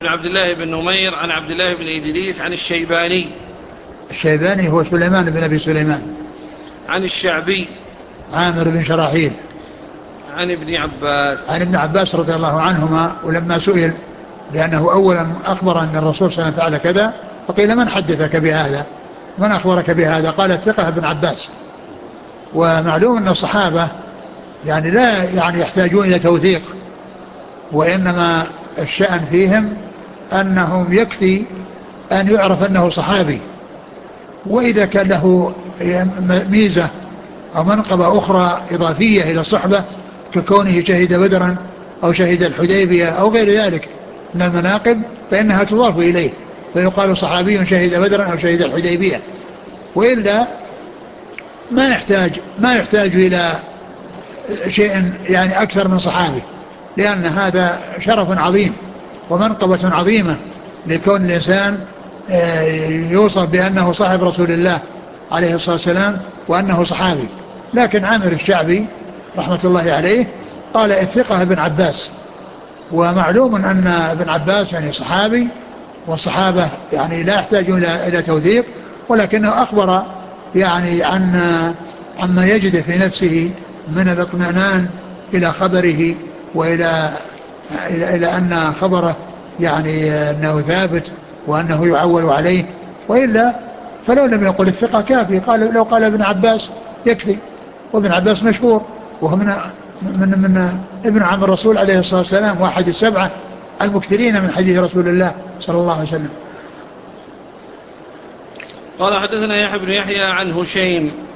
عن عبد الله بن نمير عن عبد الله بن إدريس عن الشيباني. الشيباني هو سليمان بن أبي سليمان. عن الشعبي عامر بن شراحيل. عن ابن عباس. عن ابن عباس رضي الله عنهما، ولما سئل لأنه أولا أخبر أن الرسول صلى الله عليه وسلم فعل كذا، فقيل من حدثك بهذا، من أخبرك بهذا؟ قال ثقة ابن عباس. ومعلوم أن الصحابة يعني لا يعني يحتاجون إلى توثيق، وإنما الشأن فيهم أنهم يكفي أن يعرف أنه صحابي، وإذا كان له ميزة أو منقبة أخرى إضافية إلى الصحبة ككونه شهد بدرا أو شهد الحديبية أو غير ذلك من المناقب، فإنها تضاف إليه فيقال صحابي شهد بدرا أو شهد الحديبية. وإلا ما يحتاج إلى شيء يعني أكثر من صحابي، لأن هذا شرف عظيم ومنقبة عظيمة لكون الإنسان يوصف بأنه صاحب رسول الله عليه الصلاة والسلام وأنه صحابي. لكن عامر الشعبي رحمة الله عليه قال الثقة ابن عباس، ومعلوم أن ابن عباس يعني صحابي، والصحابة يعني لا يحتاجون إلى توثيق، ولكنه أخبر يعني عما يجد في نفسه من الاطمئنان إلى خبره إلى أن خبره يعني أنه ثابت وأنه يعول عليه. وإلا فلو لم يقل الثقة كافي، قال لو قال ابن عباس يكفي، وابن عباس مشهور وهو من ابن عم الرسول عليه الصلاة والسلام، واحد السبعة المكثرين من حديث رسول الله صلى الله عليه وسلم. قال حدثنا يحيى بن يحيى عن هشيم